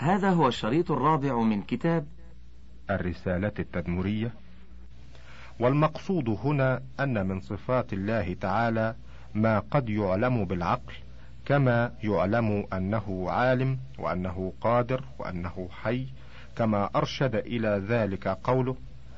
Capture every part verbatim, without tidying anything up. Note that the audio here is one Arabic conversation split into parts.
وهذا هو الشريط الرابع من كتاب الرسالة التدمرية. والمقصود هنا أن من صفات الله تعالى ما قد يعلم بالعقل، كما يعلم أنه عالم وأنه قادر وأنه حي، كما أرشد إلى ذلك قوله: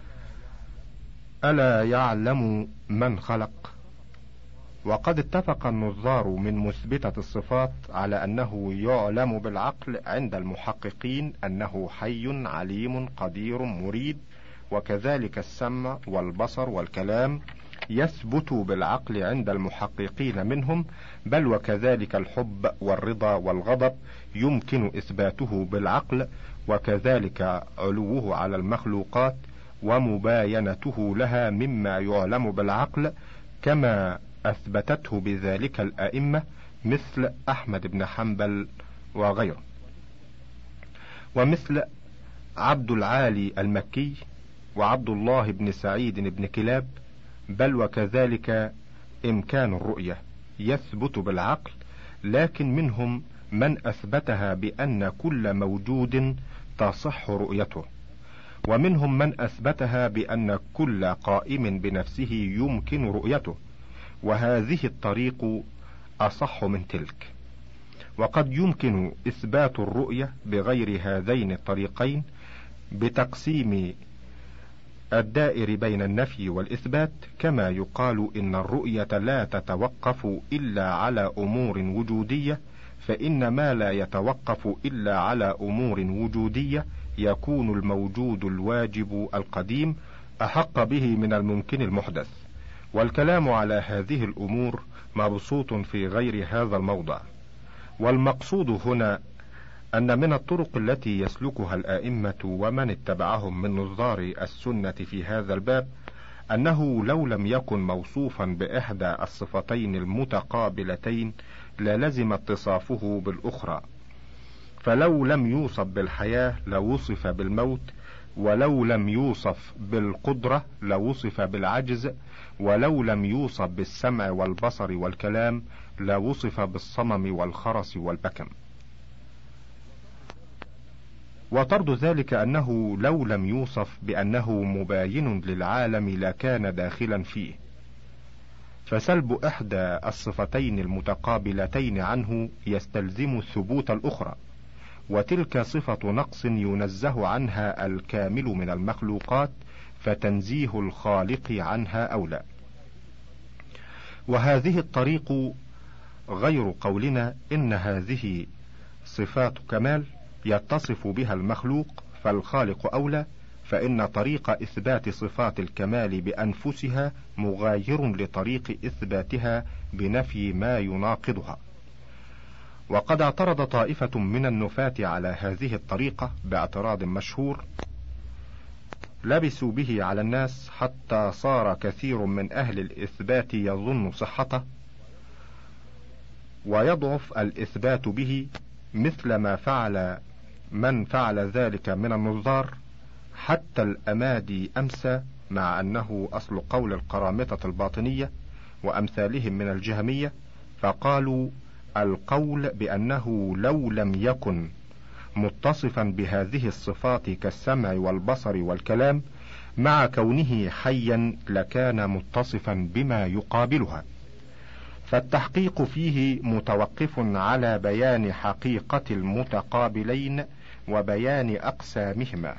ألا يعلم من خلق. وقد اتفق النظار من مثبتة الصفات على أنه يعلم بالعقل عند المحققين أنه حي عليم قدير مريد، وكذلك السمع والبصر والكلام يثبت بالعقل عند المحققين منهم، بل وكذلك الحب والرضا والغضب يمكن إثباته بالعقل، وكذلك علوه على المخلوقات ومباينته لها مما يعلم بالعقل، كما أثبتته بذلك الأئمة مثل أحمد بن حنبل وغيره، ومثل عبد العالي المكي وعبد الله بن سعيد بن كلاب، بل وكذلك إمكان الرؤية يثبت بالعقل، لكن منهم من أثبتها بأن كل موجود تصح رؤيته، ومنهم من أثبتها بأن كل قائم بنفسه يمكن رؤيته، وهذه الطريق أصح من تلك. وقد يمكن إثبات الرؤية بغير هذين الطريقين بتقسيم الدائر بين النفي والإثبات، كما يقال إن الرؤية لا تتوقف إلا على أمور وجودية، فإن ما لا يتوقف إلا على أمور وجودية يكون الموجود الواجب القديم أحق به من الممكن المحدث. والكلام على هذه الأمور مبسوط في غير هذا الموضع. والمقصود هنا أن من الطرق التي يسلكها الآئمة ومن اتبعهم من نظار السنة في هذا الباب أنه لو لم يكن موصوفا بإحدى الصفتين المتقابلتين للزم اتصافه بالأخرى، فلو لم يوصف بالحياة لوصف بالموت، ولو لم يوصف بالقدرة لوصف بالعجز، ولو لم يوصف بالسمع والبصر والكلام لوصف بالصمم والخرس والبكم. وطرد ذلك أنه لو لم يوصف بأنه مباين للعالم لكان داخلا فيه، فسلب إحدى الصفتين المتقابلتين عنه يستلزم ثبوت الأخرى، وتلك صفة نقص ينزه عنها الكامل من المخلوقات، فتنزيه الخالق عنها أولى. وهذه الطريق غير قولنا إن هذه صفات كمال يتصف بها المخلوق فالخالق أولى، فإن طريق إثبات صفات الكمال بأنفسها مغاير لطريق إثباتها بنفي ما يناقضها. وقد اعترض طائفة من النفاة على هذه الطريقة باعتراض مشهور لبسوا به على الناس حتى صار كثير من أهل الإثبات يظن صحته ويضعف الإثبات به، مثل ما فعل من فعل ذلك من النظار، حتى الأمادي أمسى، مع أنه أصل قول القرامطة الباطنية وأمثالهم من الجهمية، فقالوا القول بأنه لو لم يكن متصفا بهذه الصفات كالسمع والبصر والكلام مع كونه حيا لكان متصفا بما يقابلها، فالتحقيق فيه متوقف على بيان حقيقة المتقابلين وبيان أقسامهما.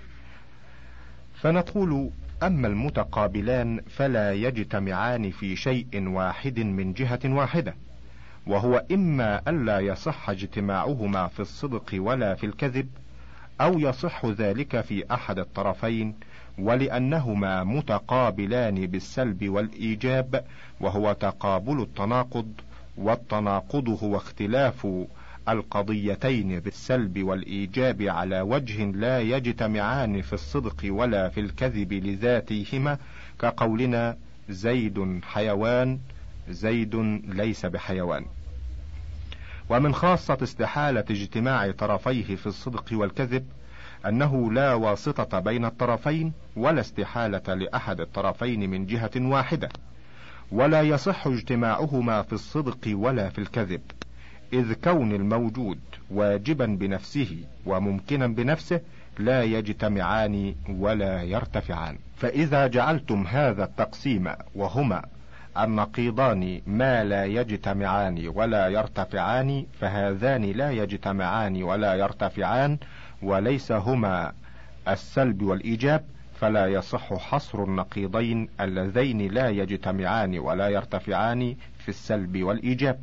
فنقول أما المتقابلان فلا يجتمعان في شيء واحد من جهة واحدة، وهو إما ألا يصح اجتماعهما في الصدق ولا في الكذب، أو يصح ذلك في أحد الطرفين، ولأنهما متقابلان بالسلب والإيجاب، وهو تقابل التناقض، والتناقض هو اختلاف القضيتين بالسلب والإيجاب على وجه لا يجتمعان في الصدق ولا في الكذب لذاتهما، كقولنا زيد حيوان زيد ليس بحيوان. ومن خاصة استحالة اجتماع طرفيه في الصدق والكذب أنه لا واسطة بين الطرفين، ولا استحالة لأحد الطرفين من جهة واحدة، ولا يصح اجتماعهما في الصدق ولا في الكذب، إذ كون الموجود واجبا بنفسه وممكنا بنفسه لا يجتمعان ولا يرتفعان. فإذا جعلتم هذا التقسيم وهما النقيضان ما لا يجتمعان ولا يرتفعان، فهذان لا يجتمعان ولا يرتفعان وليس هما السلب والإيجاب، فلا يصح حصر النقيضين اللذين لا يجتمعان ولا يرتفعان في السلب والإيجاب.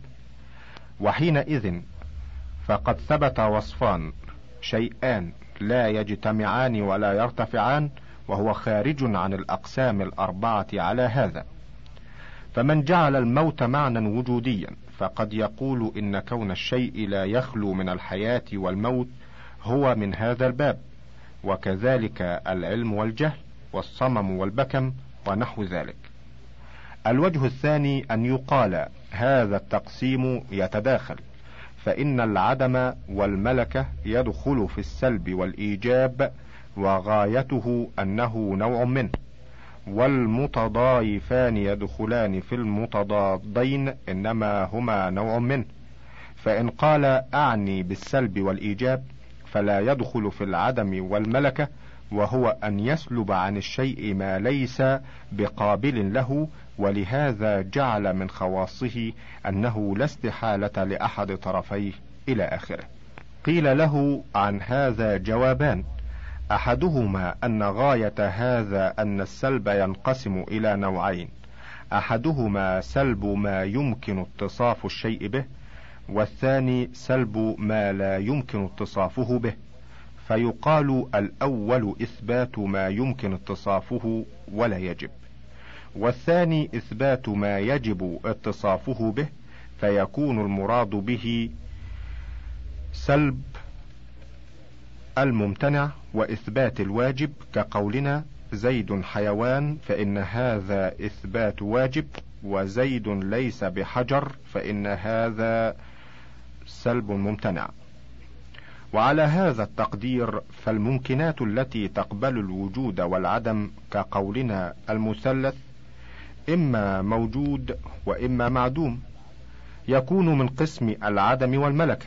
وحينئذ فقد ثبت وصفان شيئان لا يجتمعان ولا يرتفعان، وهو خارج عن الأقسام الأربعة على هذا. فمن جعل الموت معنى وجوديا فقد يقول إن كون الشيء لا يخلو من الحياة والموت هو من هذا الباب، وكذلك العلم والجهل والصمم والبكم ونحو ذلك. الوجه الثاني أن يقال هذا التقسيم يتداخل، فإن العدم والملكة يدخل في السلب والإيجاب، وغايته أنه نوع منه، والمتضايفان يدخلان في المتضادين إنما هما نوع منه. فإن قال أعني بالسلب والإيجاب فلا يدخل في العدم والملكة، وهو أن يسلب عن الشيء ما ليس بقابل له، ولهذا جعل من خواصه أنه لا استحالة لأحد طرفيه إلى آخره. قيل له عن هذا جوابان، أحدهما أن غاية هذا أن السلب ينقسم إلى نوعين، أحدهما سلب ما يمكن اتصاف الشيء به، والثاني سلب ما لا يمكن اتصافه به. فيقال الأول إثبات ما يمكن اتصافه ولا يجب، والثاني إثبات ما يجب اتصافه به، فيكون المراد به سلب الممتنع وإثبات الواجب، كقولنا زيد حيوان فإن هذا إثبات واجب، وزيد ليس بحجر فإن هذا سلب ممتنع. وعلى هذا التقدير فالممكنات التي تقبل الوجود والعدم كقولنا المثلث إما موجود وإما معدوم، يكون من قسم العدم والملكة،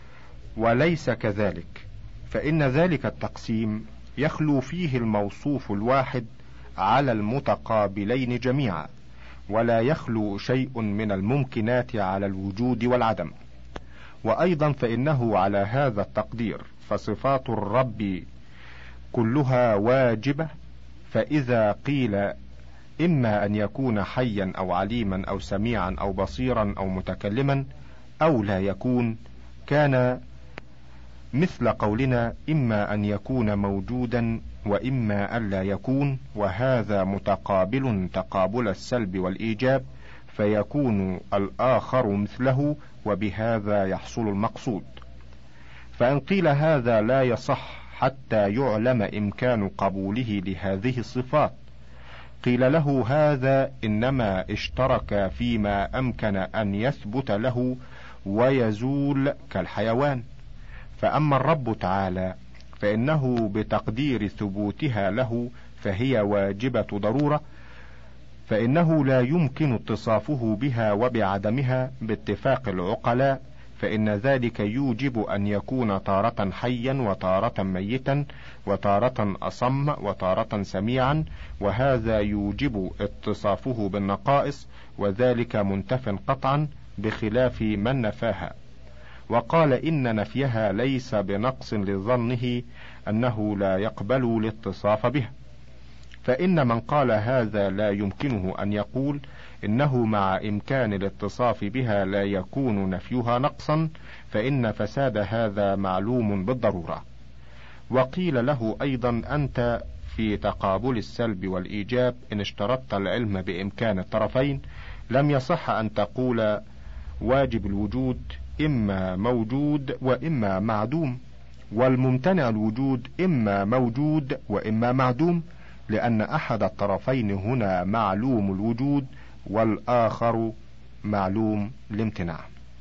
وليس كذلك، فإن ذلك التقسيم يخلو فيه الموصوف الواحد على المتقابلين جميعا، ولا يخلو شيء من الممكنات على الوجود والعدم. وأيضا فإنه على هذا التقدير فصفات الرب كلها واجبة، فإذا قيل إما أن يكون حيا أو عليما أو سميعا أو بصيرا أو متكلما أو لا يكون، كان مثل قولنا إما أن يكون موجودا وإما أن لا يكون، وهذا متقابل تقابل السلب والإيجاب، فيكون الآخر مثله، وبهذا يحصل المقصود. فإن قيل هذا لا يصح حتى يعلم إمكان قبوله لهذه الصفات، قيل له هذا إنما اشترك فيما أمكن أن يثبت له ويزول كالحيوان. فأما الرب تعالى فإنه بتقدير ثبوتها له فهي واجبة ضرورة، فإنه لا يمكن اتصافه بها وبعدمها باتفاق العقلاء، فإن ذلك يوجب أن يكون تارة حيا وتارة ميتا وتارة أصم وتارة سميعا، وهذا يوجب اتصافه بالنقائص، وذلك منتف قطعا بخلاف من نفاها. وقال إن نفيها ليس بنقص لظنه أنه لا يقبل الاتصاف به. فإن من قال هذا لا يمكنه أن يقول إنه مع إمكان الاتصاف بها لا يكون نفيها نقصا، فإن فساد هذا معلوم بالضرورة. وقيل له أيضا أنت في تقابل السلب والإيجاب إن اشترطت العلم بإمكان الطرفين لم يصح أن تقول واجب الوجود إما موجود وإما معدوم، والممتنع الوجود إما موجود وإما معدوم، لأن أحد الطرفين هنا معلوم الوجود والآخر معلوم الامتناع.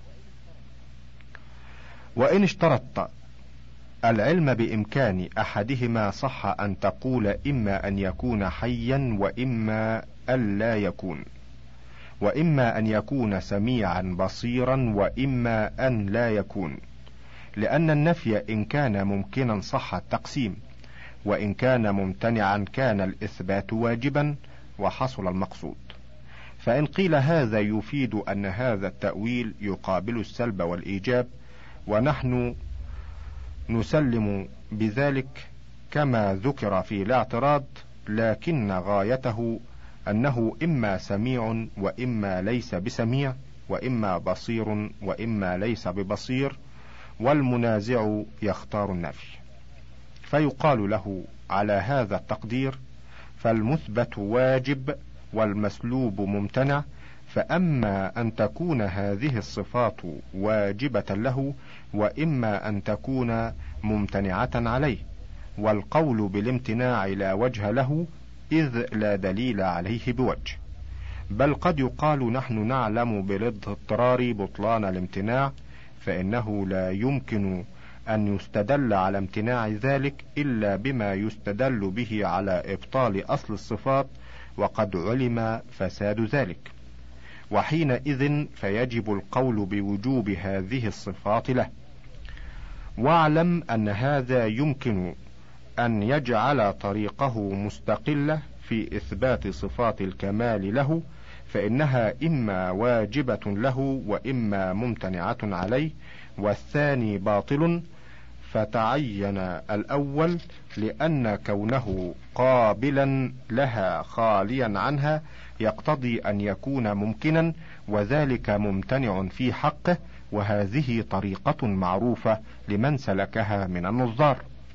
وإن اشترطت العلم بإمكان أحدهما صح أن تقول إما أن يكون حيا وإما أن لا يكون. وإما أن يكون سميعا بصيرا وإما أن لا يكون، لأن النفي إن كان ممكنا صح التقسيم، وإن كان ممتنعا كان الإثبات واجبا وحصل المقصود. فإن قيل هذا يفيد أن هذا التأويل يقابل السلب والإيجاب، ونحن نسلم بذلك كما ذكر في الاعتراض، لكن غايته أنه إما سميع وإما ليس بسميع، وإما بصير وإما ليس ببصير، والمنازع يختار النفي. فيقال له على هذا التقدير: فالمثبت واجب والمسلوب ممتنع، فأما أن تكون هذه الصفات واجبة له، وإما أن تكون ممتنعة عليه، والقول بالامتناع لا وجه له، إذ لا دليل عليه بوجه. بل قد يقال نحن نعلم بالاضطرار بطلان الامتناع، فإنه لا يمكن أن يستدل على امتناع ذلك إلا بما يستدل به على إبطال أصل الصفات، وقد علم فساد ذلك، وحينئذ فيجب القول بوجوب هذه الصفات له. واعلم أن هذا يمكن أن يجعل طريقه مستقلة في إثبات صفات الكمال له، فإنها إما واجبة له وإما ممتنعة عليه، والثاني باطل، فتعين الأول لأن كونه قابلا لها خاليا عنها يقتضي أن يكون ممكنا، وذلك ممتنع في حقه، وهذه طريقة معروفة لمن سلكها من النظار.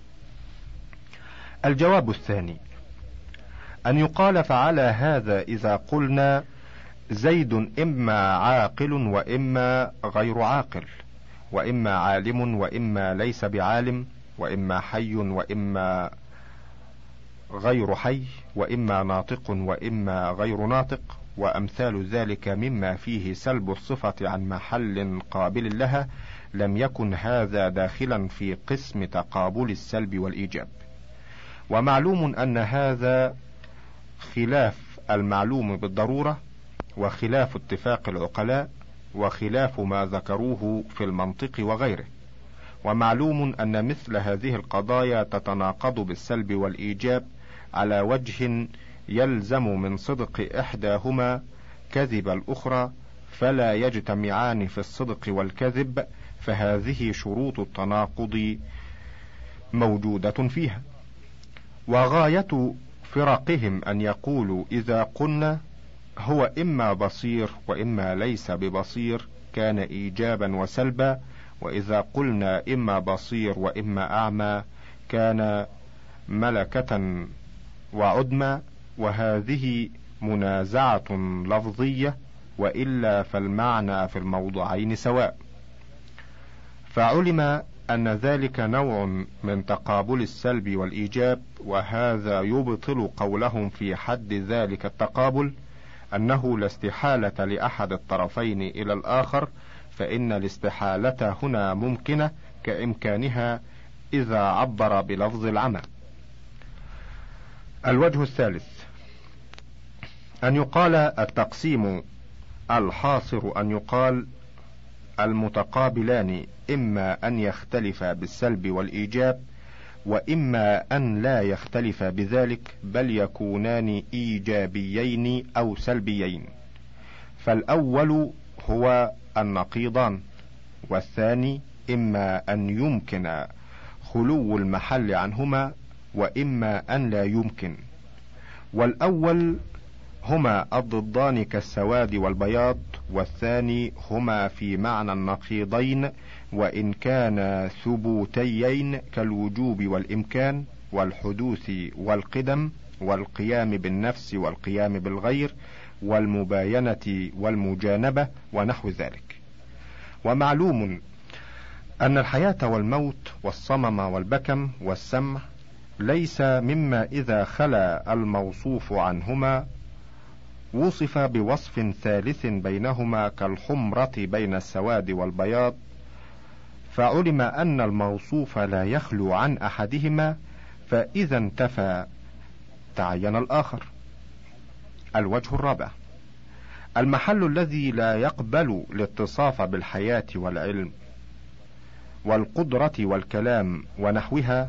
الجواب الثاني أن يقال: فعلى هذا إذا قلنا زيد إما عاقل وإما غير عاقل، وإما عالم وإما ليس بعالم، وإما حي وإما غير حي، وإما ناطق وإما غير ناطق، وأمثال ذلك مما فيه سلب الصفة عن محل قابل لها، لم يكن هذا داخلا في قسم تقابل السلب والإيجاب. ومعلوم أن هذا خلاف المعلوم بالضرورة، وخلاف اتفاق العقلاء، وخلاف ما ذكروه في المنطق وغيره. ومعلوم أن مثل هذه القضايا تتناقض بالسلب والإيجاب على وجه يلزم من صدق إحداهما كذب الأخرى، فلا يجتمعان في الصدق والكذب، فهذه شروط التناقض موجودة فيها. وغاية فرقهم أن يقولوا إذا قلنا هو إما بصير وإما ليس ببصير كان إيجابا وسلبا، وإذا قلنا إما بصير وإما أعمى كان ملكة وعدمى، وهذه منازعة لفظية، وإلا فالمعنى في الموضعين سواء. فعلم أن ذلك نوع من تقابل السلب والإيجاب، وهذا يبطل قولهم في حد ذلك التقابل أنه لا استحالة لأحد الطرفين إلى الآخر، فإن الاستحالة هنا ممكنة كإمكانها إذا عبر بلفظ العمى. الوجه الثالث أن يقال التقسيم الحاصر أن يقال المتقابلان إما أن يختلفا بالسلب والإيجاب، وإما أن لا يختلفا بذلك، بل يكونان إيجابيين أو سلبيين. فالأول هو النقيضان، والثاني إما أن يمكن خلو المحل عنهما، وإما أن لا يمكن. والأول هما الضدان كالسواد والبياض، والثاني هما في معنى النقيضين، وإن كان ثبوتيين كالوجوب والإمكان، والحدوث والقدم، والقيام بالنفس والقيام بالغير، والمباينة والمجانبة، ونحو ذلك. ومعلوم أن الحياة والموت والصمم والبكم والسمع ليس مما إذا خلا الموصوف عنهما وصف بوصف ثالث بينهما كالحمرة بين السواد والبياض، فعلم أن الموصوف لا يخلو عن أحدهما، فإذا انتفى تعين الآخر. الوجه الرابع المحل الذي لا يقبل الاتصاف بالحياة والعلم والقدرة والكلام ونحوها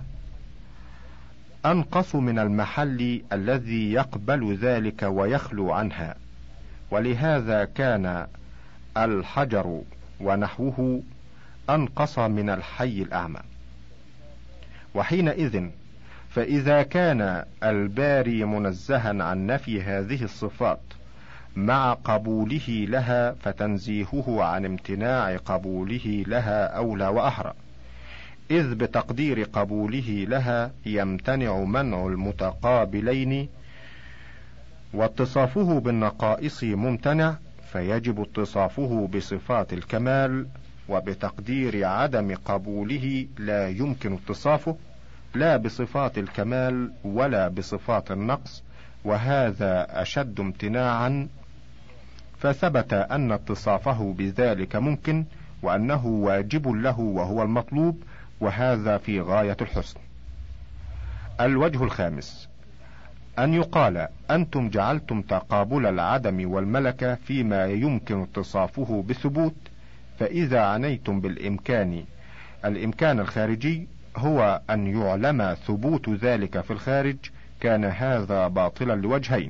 أنقص من المحل الذي يقبل ذلك ويخلو عنها، ولهذا كان الحجر ونحوه أنقص من الحي الأعمى. وحينئذ فإذا كان الباري منزها عن نفي هذه الصفات مع قبوله لها، فتنزيهه عن امتناع قبوله لها أولى وأحرى، إذ بتقدير قبوله لها يمتنع منع المتقابلين، واتصافه بالنقائص ممتنع، فيجب اتصافه بصفات الكمال، وبتقدير عدم قبوله لا يمكن اتصافه لا بصفات الكمال ولا بصفات النقص، وهذا أشد امتناعا، فثبت أن اتصافه بذلك ممكن، وأنه واجب له وهو المطلوب، وهذا في غاية الحسن. الوجه الخامس أن يقال أنتم جعلتم تقابل العدم والملكة فيما يمكن اتصافه بثبوت، فإذا عنيتم بالإمكان الإمكان الخارجي هو أن يعلم ثبوت ذلك في الخارج، كان هذا باطلا لوجهين: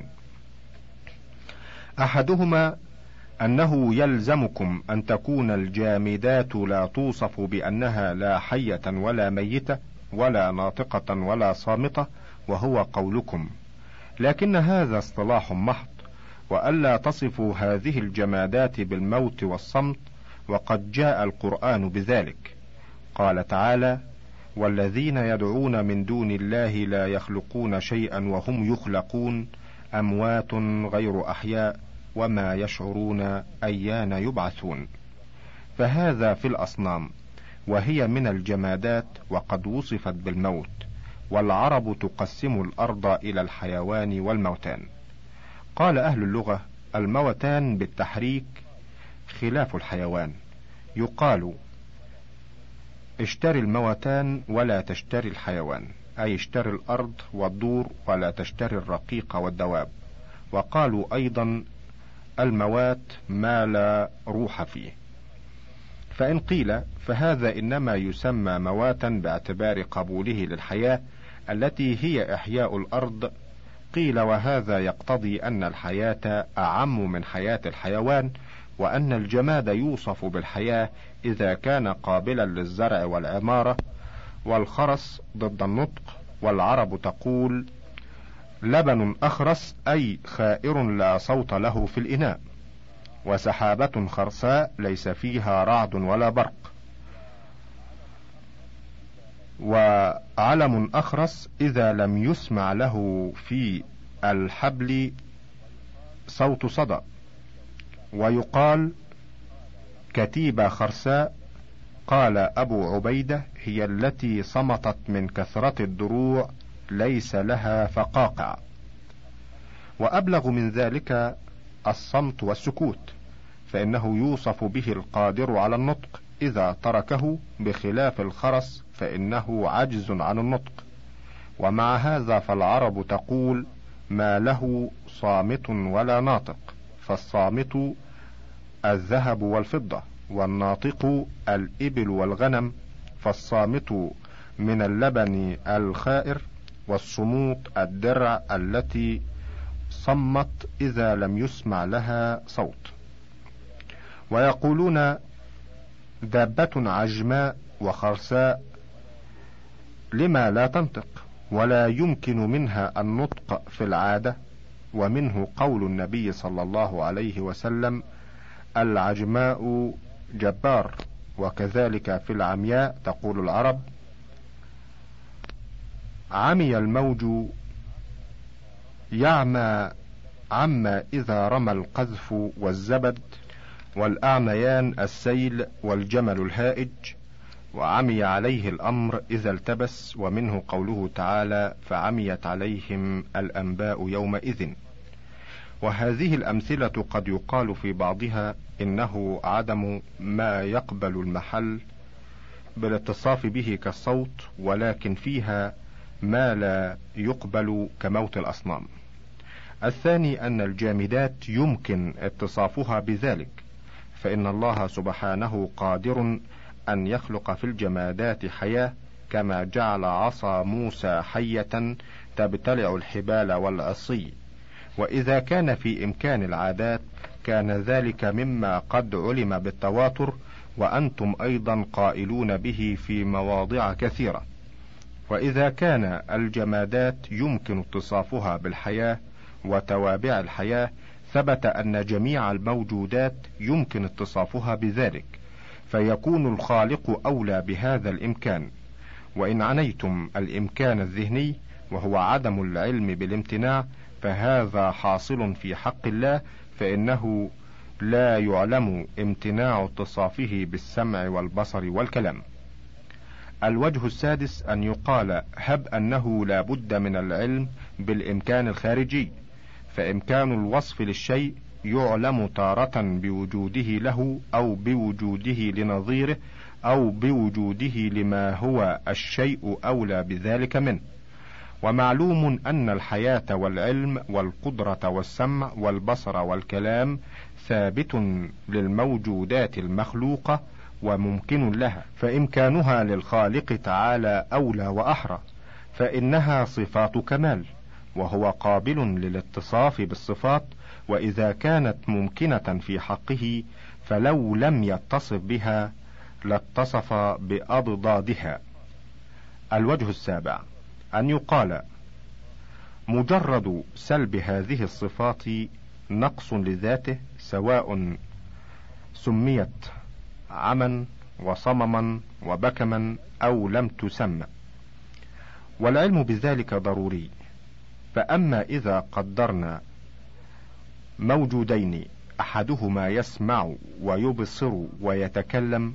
أحدهما أنه يلزمكم أن تكون الجامدات لا توصف بأنها لا حية ولا ميتة ولا ناطقة ولا صامتة، وهو قولكم، لكن هذا اصطلاح محض، وألا تصفوا هذه الجمادات بالموت والصمت، وقد جاء القرآن بذلك. قال تعالى: والذين يدعون من دون الله لا يخلقون شيئا وهم يخلقون، أموات غير أحياء وما يشعرون أيان يبعثون. فهذا في الأصنام، وهي من الجمادات وقد وصفت بالموت، والعرب تقسم الأرض إلى الحيوان والموتان. قال أهل اللغة: الموتان بالتحريك خلاف الحيوان، يقال اشتري الموتان ولا تشتري الحيوان، أي اشتري الأرض والدور ولا تشتري الرقيق والدواب. وقالوا أيضا الموات ما لا روح فيه. فإن قيل فهذا إنما يسمى مواتا باعتبار قبوله للحياة التي هي إحياء الأرض، قيل وهذا يقتضي أن الحياة أعم من حياة الحيوان، وأن الجماد يوصف بالحياة إذا كان قابلا للزرع والعمارة، والخرس ضد النطق. والعرب تقول لبن أخرس، أي خائر لا صوت له في الإناء، وسحابة خرساء ليس فيها رعد ولا برق، وعلم أخرس إذا لم يسمع له في الحبل صوت صدى. ويقال كتيبة خرساء، قال أبو عبيدة هي التي صمتت من كثرة الدروع ليس لها فقاقع. وأبلغ من ذلك الصمت والسكوت، فإنه يوصف به القادر على النطق إذا تركه، بخلاف الخرس فإنه عجز عن النطق. ومع هذا فالعرب تقول ما له صامت ولا ناطق، فالصامت الذهب والفضة، والناطق الإبل والغنم، فالصامت من اللبن الخائر، والصموت الدرع التي صمت إذا لم يسمع لها صوت. ويقولون دابة عجماء وخرساء لما لا تنطق ولا يمكن منها النطق في العادة، ومنه قول النبي صلى الله عليه وسلم العجماء جبار. وكذلك في العمياء تقول العرب عمي الموج يعمى عما إذا رمى القذف والزبد، والأعميان السيل والجمل الهائج، وعمي عليه الأمر إذا التبس. ومنه قوله تعالى فعميت عليهم الأنباء يومئذ. وهذه الأمثلة قد يقال في بعضها إنه عدم ما يقبل المحل بالاتصاف به كالصوت، ولكن فيها ما لا يقبل كموت الأصنام. الثاني أن الجامدات يمكن اتصافها بذلك، فإن الله سبحانه قادر أن يخلق في الجمادات حياة، كما جعل عصا موسى حية تبتلع الحبال والعصي. وإذا كان في إمكان العادات كان ذلك مما قد علم بالتواتر، وأنتم أيضا قائلون به في مواضع كثيرة. وإذا كان الجمادات يمكن اتصافها بالحياة وتوابع الحياة، ثبت أن جميع الموجودات يمكن اتصافها بذلك، فيكون الخالق أولى بهذا الإمكان. وإن عنيتم الإمكان الذهني وهو عدم العلم بالامتناع، فهذا حاصل في حق الله، فإنه لا يعلم امتناع اتصافه بالسمع والبصر والكلام. الوجه السادس أن يقال هب أنه لا بد من العلم بالإمكان الخارجي، فإمكان الوصف للشيء يعلم تارة بوجوده له أو بوجوده لنظيره أو بوجوده لما هو الشيء أولى بذلك منه. ومعلوم أن الحياة والعلم والقدرة والسمع والبصر والكلام ثابت للموجودات المخلوقة وممكن لها، فإمكانها للخالق تعالى أولى وأحرى، فإنها صفات كمال، وهو قابل للاتصاف بالصفات. وإذا كانت ممكنة في حقه فلو لم يتصف بها لاتصف بأضدادها. الوجه السابع أن يقال مجرد سلب هذه الصفات نقص لذاته، سواء سميت عما وصمما وبكما أو لم تسمى، والعلم بذلك ضروري. فأما إذا قدرنا موجودين أحدهما يسمع ويبصر ويتكلم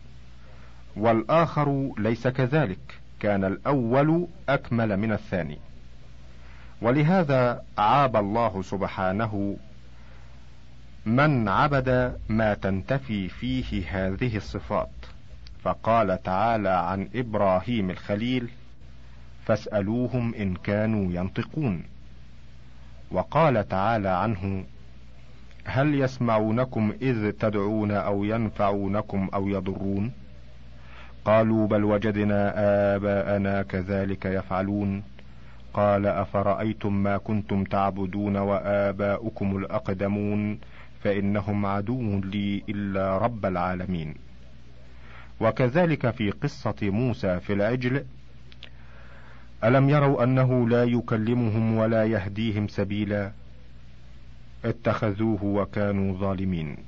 والآخر ليس كذلك، كان الأول أكمل من الثاني. ولهذا عاب الله سبحانه من عبد ما تنتفي فيه هذه الصفات، فقال تعالى عن إبراهيم الخليل فاسألوهم إن كانوا ينطقون. وقال تعالى عنه هل يسمعونكم إذ تدعون أو ينفعونكم أو يضرون؟ قالوا بل وجدنا آباءنا كذلك يفعلون. قال أفرأيتم ما كنتم تعبدون وآباؤكم الأقدمون فإنهم عدو لي إلا رب العالمين. وكذلك في قصة موسى في العجل ألم يروا أنه لا يكلمهم ولا يهديهم سبيلا اتخذوه وكانوا ظالمين.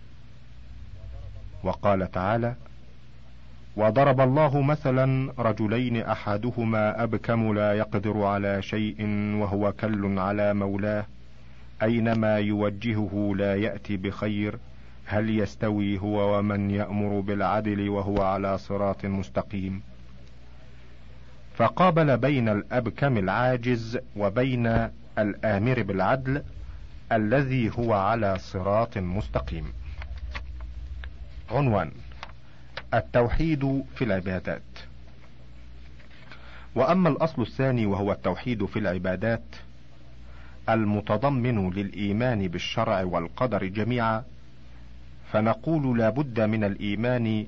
وقال تعالى وضرب الله مثلا رجلين أحدهما أبكم لا يقدر على شيء وهو كل على مولاه أينما يوجهه لا يأتي بخير هل يستوي هو ومن يأمر بالعدل وهو على صراط مستقيم. فقابل بين الأبكم العاجز وبين الآمر بالعدل الذي هو على صراط مستقيم. عنوان: التوحيد في العبادات. وأما الأصل الثاني وهو التوحيد في العبادات المتضمن للإيمان بالشرع والقدر جميعا، فنقول لا بد من الإيمان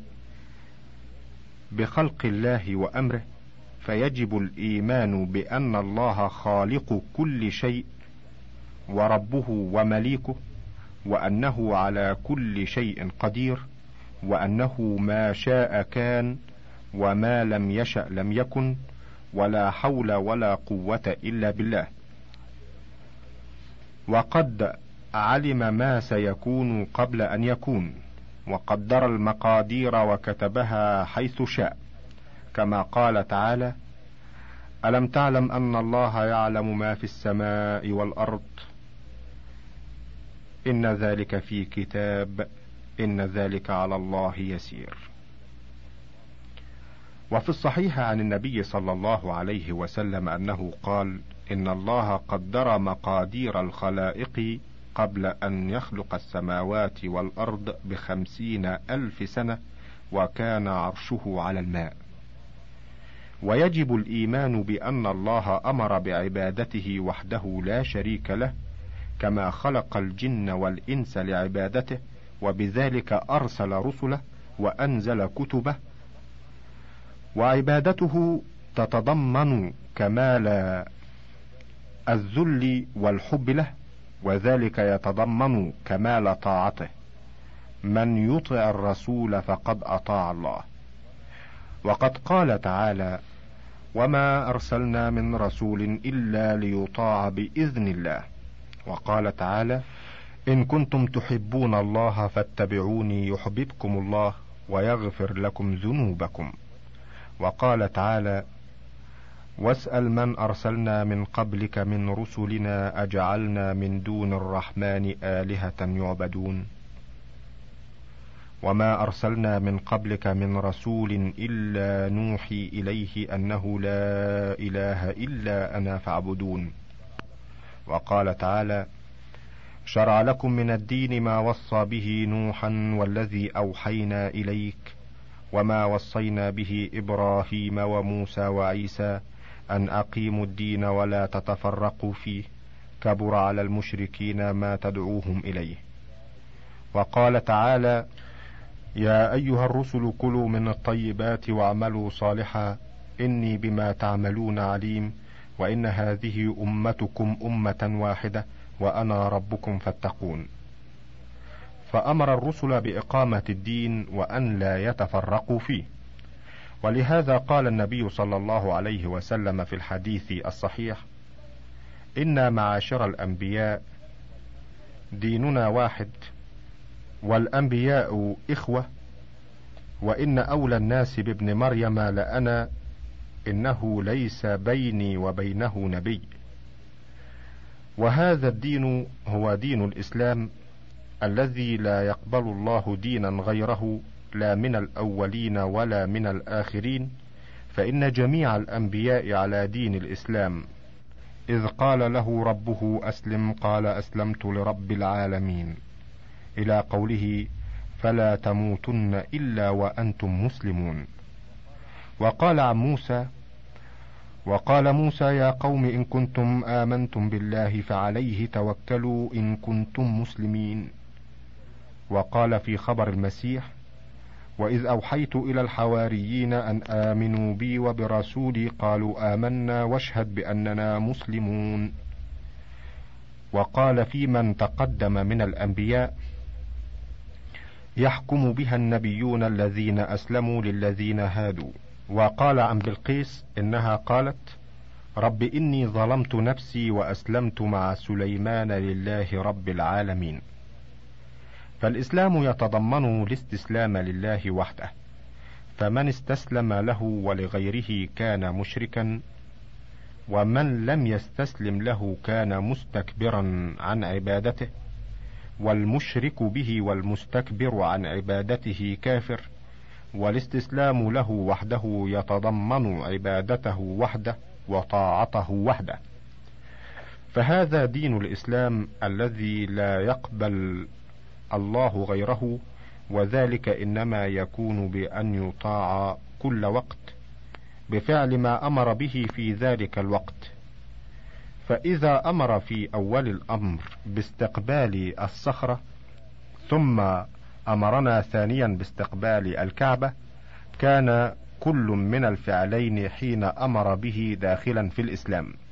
بخلق الله وأمره، فيجب الإيمان بأن الله خالق كل شيء وربه ومليكه، وأنه على كل شيء قدير، وأنه ما شاء كان وما لم يشأ لم يكن، ولا حول ولا قوة إلا بالله. وقد علم ما سيكون قبل أن يكون، وقدر المقادير وكتبها حيث شاء، كما قال تعالى ألم تعلم أن الله يعلم ما في السماء والأرض إن ذلك في كتاب إن ذلك على الله يسير. وفي الصحيح عن النبي صلى الله عليه وسلم أنه قال إن الله قدر مقادير الخلائق قبل أن يخلق السماوات والأرض بخمسين ألف سنة، وكان عرشه على الماء. ويجب الإيمان بأن الله أمر بعبادته وحده لا شريك له، كما خلق الجن والإنس لعبادته، وبذلك أرسل رسله وأنزل كتبه. وعبادته تتضمن كمال الذل والحب له، وذلك يتضمن كمال طاعته. من يطع الرسول فقد أطاع الله. وقد قال تعالى: وما أرسلنا من رسول إلا ليطاع بإذن الله. وقال تعالى: إن كنتم تحبون الله فاتبعوني يحببكم الله ويغفر لكم ذنوبكم. وقال تعالى: واسأل من أرسلنا من قبلك من رسلنا أجعلنا من دون الرحمن آلهة يعبدون. وما أرسلنا من قبلك من رسول إلا نوحي إليه أنه لا إله إلا أنا فاعبدون. وقال تعالى: شرع لكم من الدين ما وصى به نوحا والذي أوحينا إليك وما وصينا به إبراهيم وموسى وعيسى أن أقيموا الدين ولا تتفرقوا فيه، كبر على المشركين ما تدعوهم إليه. وقال تعالى: يا أيها الرسل كلوا من الطيبات واعملوا صالحا إني بما تعملون عليم، وإن هذه أمتكم أمة واحدة وأنا ربكم فاتقون. فأمر الرسل بإقامة الدين وأن لا يتفرقوا فيه. ولهذا قال النبي صلى الله عليه وسلم في الحديث الصحيح: إنا معاشر الأنبياء ديننا واحد، والأنبياء إخوة، وإن أولى الناس بابن مريم لأنا، إنه ليس بيني وبينه نبي. وهذا الدين هو دين الإسلام الذي لا يقبل الله دينا غيره، لا من الأولين ولا من الآخرين، فإن جميع الأنبياء على دين الإسلام. إذ قال له ربه أسلم قال أسلمت لرب العالمين، إلى قوله فلا تموتن إلا وأنتم مسلمون. وقال عن موسى: وقال موسى يا قوم إن كنتم آمنتم بالله فعليه توكلوا إن كنتم مسلمين. وقال في خبر المسيح: وإذ أوحيت إلى الحواريين أن آمنوا بي وبرسولي قالوا آمنا واشهد بأننا مسلمون. وقال في من تقدم من الأنبياء: يحكم بها النبيون الذين أسلموا للذين هادوا. وقال عن بلقيس إنها قالت: رب إني ظلمت نفسي وأسلمت مع سليمان لله رب العالمين. فالإسلام يتضمن الاستسلام لله وحده، فمن استسلم له ولغيره كان مشركا، ومن لم يستسلم له كان مستكبرا عن عبادته، والمشرك به والمستكبر عن عبادته كافر. والاستسلام له وحده يتضمن عبادته وحده وطاعته وحده. فهذا دين الإسلام الذي لا يقبل الله غيره، وذلك إنما يكون بأن يطاع كل وقت بفعل ما أمر به في ذلك الوقت. فإذا أمر في أول الأمر باستقبال الصخرة، ثم أمرنا ثانيا باستقبال الكعبة، كان كل من الفعلين حين أمر به داخلا في الإسلام.